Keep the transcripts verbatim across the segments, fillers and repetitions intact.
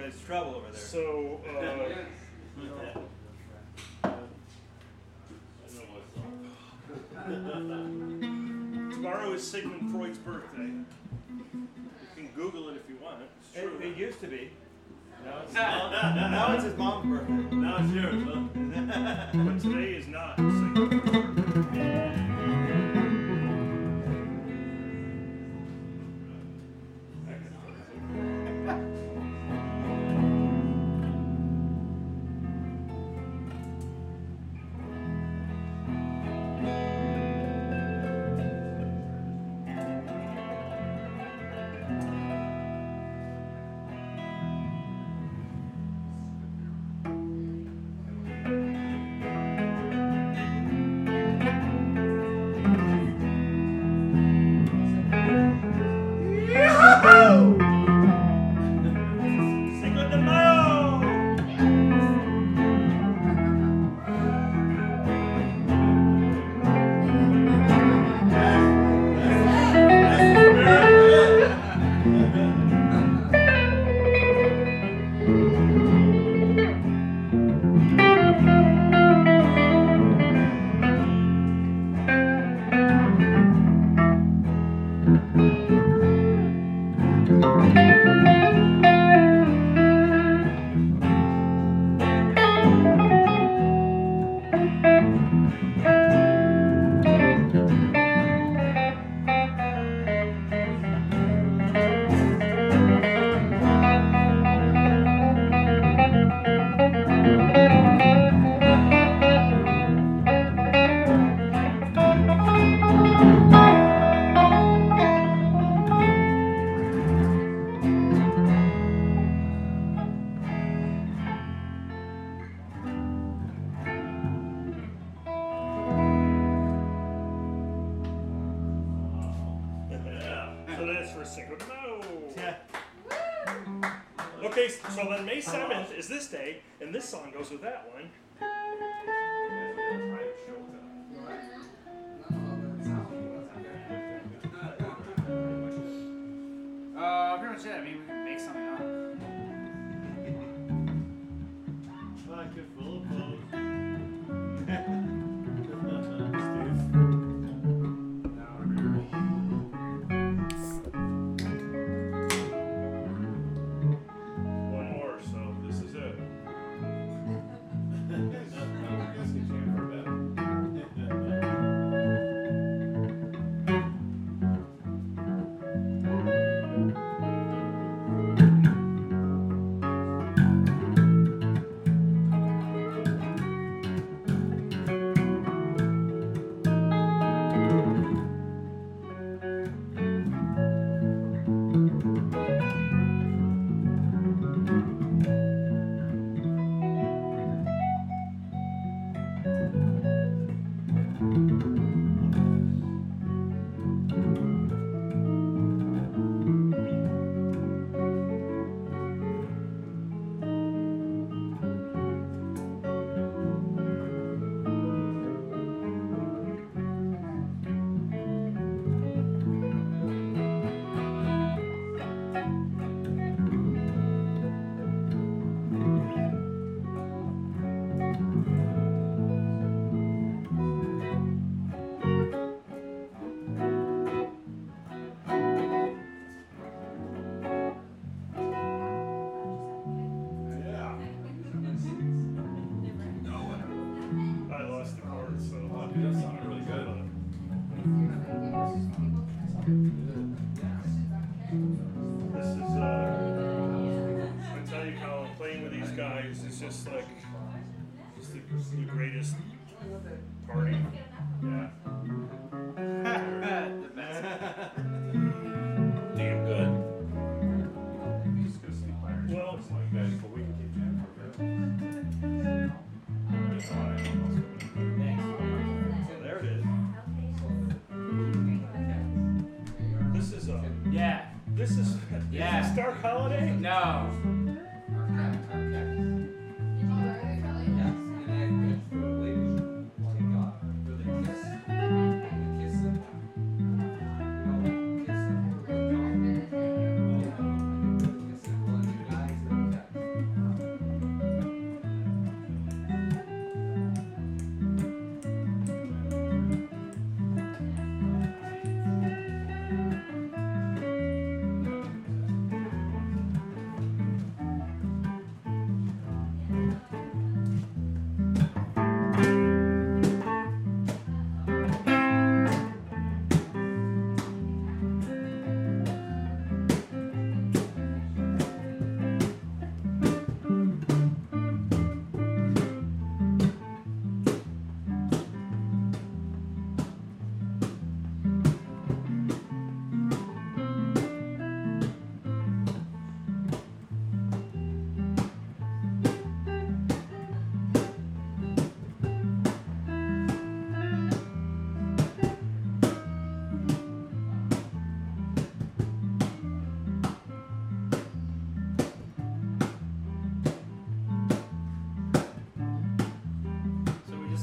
There's trouble over there. So, uh, tomorrow is Sigmund Freud's birthday. You can Google it if you want. It's true. It, it used to be. Now it's, mom, now it's his mom's birthday. Now it's yours, huh? But today is not Sigmund Freud's birthday. Okay, so then May seventh is this day, and this song goes with that one. Uh, pretty much it. I mean, we can make something up. Pocket full of clothes. One more, so this is it. This is, uh, I tell you, Colin, playing with these guys is just like, just the, the greatest party. Yeah. The best. Damn good. Well, there it is. This is a, Yeah. this is, Yeah. is this Dark Holiday? No.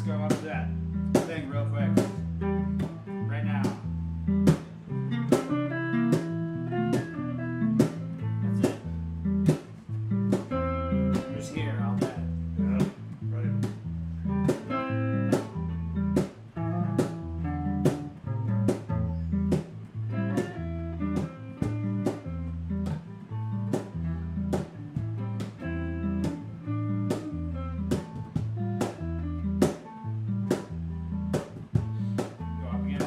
go up to that thing real quick. Right now. That's it. Who's here all day? Yeah, right. Go up again.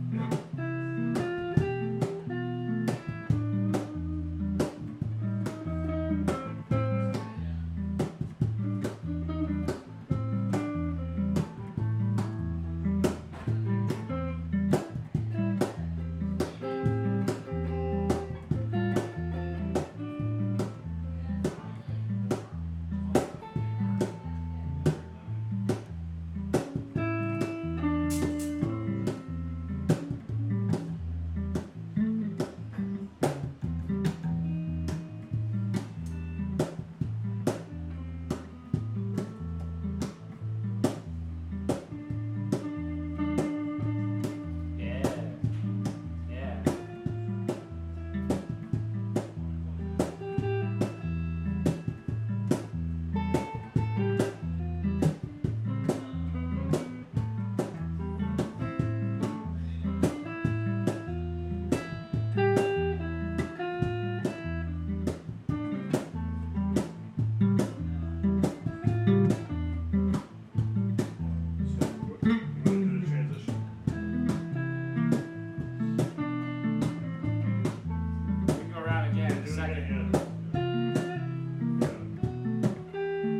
Yeah. Yeah. So, what, you want to do the transition? We can go around again in a Do it second. again, yeah.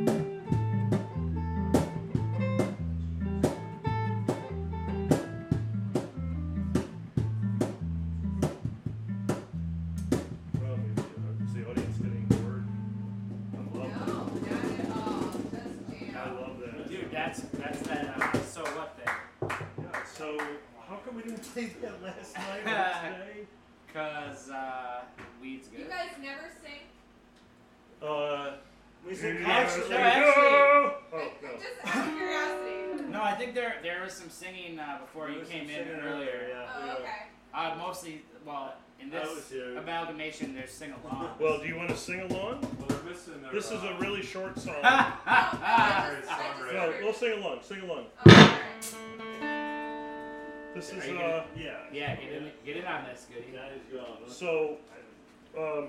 Well, maybe, uh, is the audience getting bored? I love that. No, not at all. Just I jam. love that. Dude, that's that's that uh, so what thing? Yeah, so how come we didn't play that last night or today? Cause uh, weed's You good. guys never sing? Uh, We sing yeah, constantly. there we actually- go. Oh, no. Just out of curiosity. No, I think there there was some singing uh, before you There was came some in singing earlier. yeah. Oh, yeah. okay. Uh, mostly, well, in I this was here. amalgamation, there's sing along. Well, do you want to sing along? Well, they're missing their, This is a uh, really short song. Oh, no, I just, I just songwriter. No, wondered. we'll sing along. Sing along. Oh, alright. This Are is you uh, gonna- yeah. Yeah, get in, get in on this, goody. Guys go. So, um,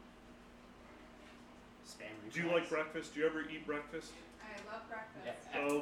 Spam do you replies. like breakfast? Do you ever eat breakfast? I love breakfast. Yeah. Oh,